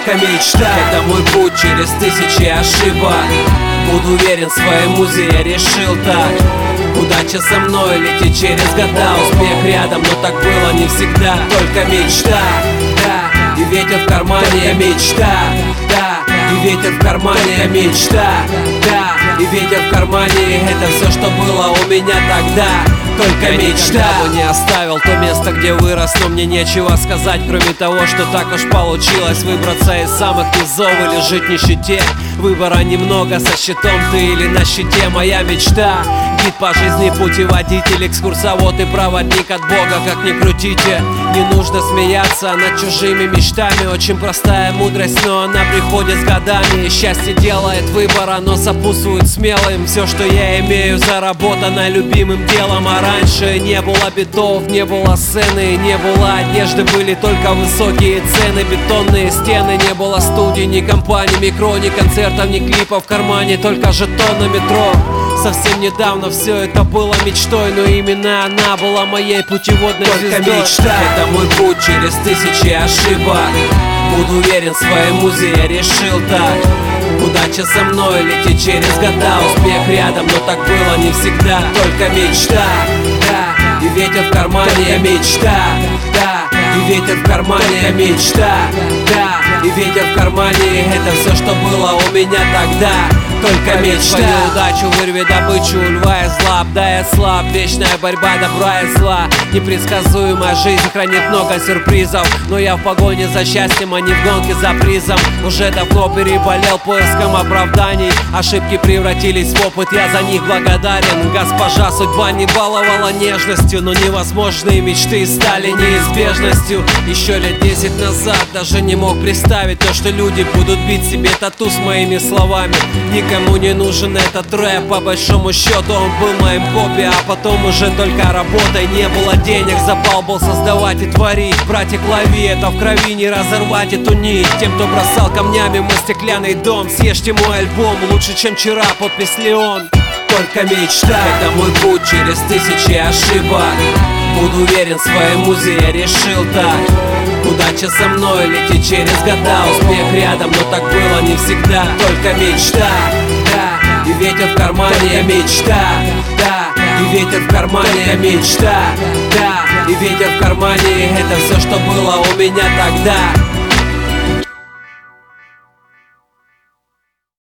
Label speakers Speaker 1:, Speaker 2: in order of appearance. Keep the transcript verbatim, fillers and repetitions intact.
Speaker 1: только мечта. Это мой путь через тысячи ошибок. Буду уверен в своей музе, я решил так. Удача со мной летит через года. Успех рядом, но так было не всегда. Только мечта, да, и ветер в кармане, я мечта, да, и ветер в кармане, я мечта, да, и ветер в кармане. Это все, что было у меня тогда. Только я мечта. Никого не оставил то место, где вырос, но мне нечего сказать, кроме того, что так уж получилось выбраться из самых низов или жить в нищете. Выбора немного, со щитом ты или на щите. Моя мечта — гид по жизни, путеводитель, экскурсовод и проводник от Бога. Как ни крутите, не нужно смеяться над чужими мечтами. Очень простая мудрость, но она приходит с годами. И счастье делает выбор, оно сопутствует смелым. Все, что я имею, заработано любимым делом. А раньше не было битов, не было сцены, не было одежды, были только высокие цены. Бетонные стены, не было студий, ни компаний, микро, ни концертов, ни клипов в кармане, только жетон на метро. Совсем недавно все это было мечтой, но именно она была моей путеводной звездой. Только мечта. Это мой путь через тысячи ошибок. Буду уверен в своей музе, я решил так. Удача со мной летит через года. Успех рядом, но так было не всегда. Только мечта, да, и ветер в кармане, я мечта, да, и ветер в кармане, я мечта, да, и ветер в кармане. Это все, что было у меня тогда. Только мечта. Свою удачу вырви добычу у льва и зла. Обдай слаб, вечная борьба добра и зла. Непредсказуемая жизнь хранит много сюрпризов, но я в погоне за счастьем, а не в гонке за призом. Уже давно переболел поиском оправданий. Ошибки превратились в опыт, я за них благодарен. Госпожа судьба не баловала нежностью, но невозможные мечты стали неизбежностью. Еще лет десять назад даже не мог представить то, что люди будут бить себе тату с моими словами. Никому не нужен этот рэп, по большому счету он был моим хобби. А потом уже только работой, не было денег, запал был создавать и творить. Братик, лови, это в крови, не разорвать эту нить. Тем, кто бросал камнями мой стеклянный дом, съешьте мой альбом, лучше чем вчера, подпись Леон. Только мечта. Это мой путь через тысячи ошибок. Буду уверен в своей музе, я решил так. Удача со мной летит через года. Успех рядом, но так было не всегда. Только мечта, да, и ветер в кармане, я мечта, да, и ветер в кармане, я мечта, да, и ветер в кармане. Это все, что было у меня тогда.